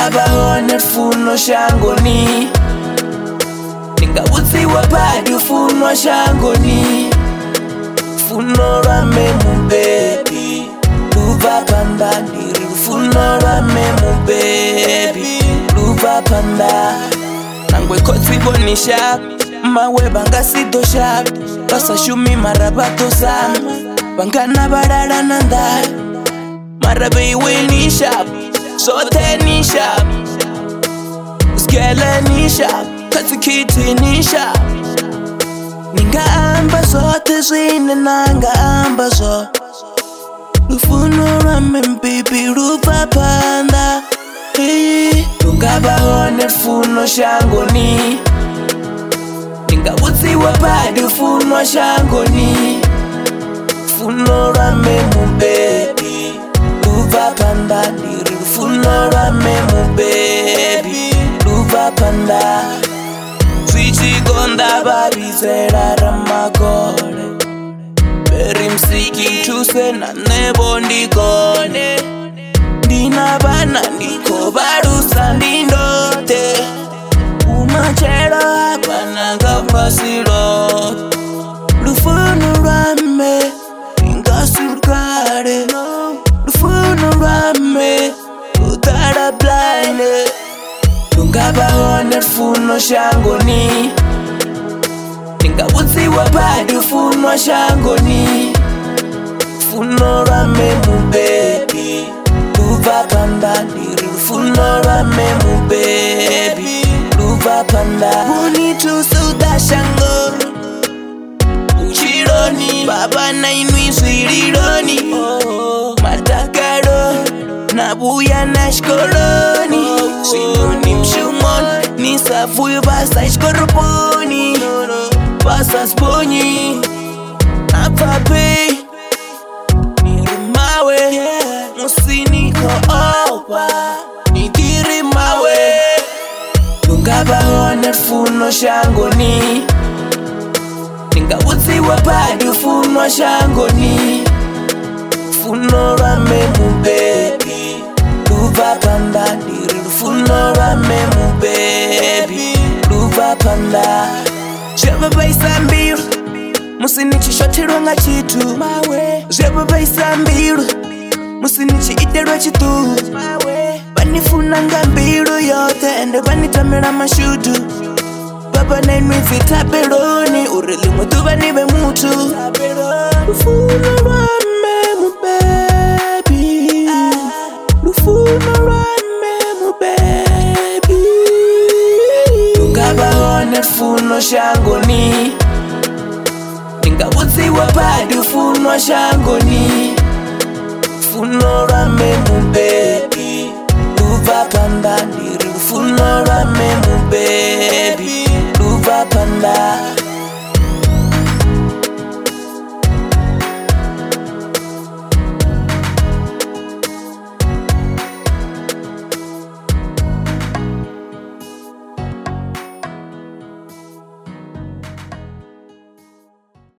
Tungabaone funo shangoni Ningabudziwa badi ufunwa shangoni Funo rame mu baby Luva panda ndiri funo rame mu baby Luva panda Nangwe kotsi bonisha Mawe banga sido shab Basa shumi marabato sam Bangana barara nandai Marabe iwe ni shab Sote ni shab Skele ni shab Katsikiti ni shab Ninga amba zote zwine nanga amba zo Lufuno rame mbibi rupa panda Tungabaone funo shangoni Ningabudziwa badi ufunwa shangoni Funo rame mu baby Luva panda ndiri funo rame mu baby Luva panda Swichi gonda babizera ramakore Beri msiki chuse na nebo ndikone Ndina bana ndiko barusa ndindote Umachero hapana ngafasiro Lufuno rame ingasurkare Lufuno rame utara blinde Tungabaone funo shangoni Ningabudziwa badi ufunwa shangoni Funo rame mu baby Luva panda ndiri funo rame mu baby Luva panda Unitu suda shango Uchironi Baba na inui swirironi Matakaro Nabuya na shkoroni Sinoni mshumon Nisafuyo basa shkorponi Basa sponyi Apape Nirimawe Musiniko opa Nitiri mawe Tungabaone funo shangoni Ningabudziwa badi ufunwa shangoni Funo rame mu baby Luva panda ndiri funo rame mu baby Luva panda Jeba baisa mbiru Musinichi shotirwa nga chitu Jeba baisa mbiru Musinichi iterwa chitu Banifuna nga mbiru yote Ende banitamira mashudu Baba na inwi vitabironi Urili mutu banibe mutu Lufuno rame mu baby Lufuno rame mu baby Tungabaone funo shangoni Ningabudziwa badi ufunwa shangoni Funo rame mu baby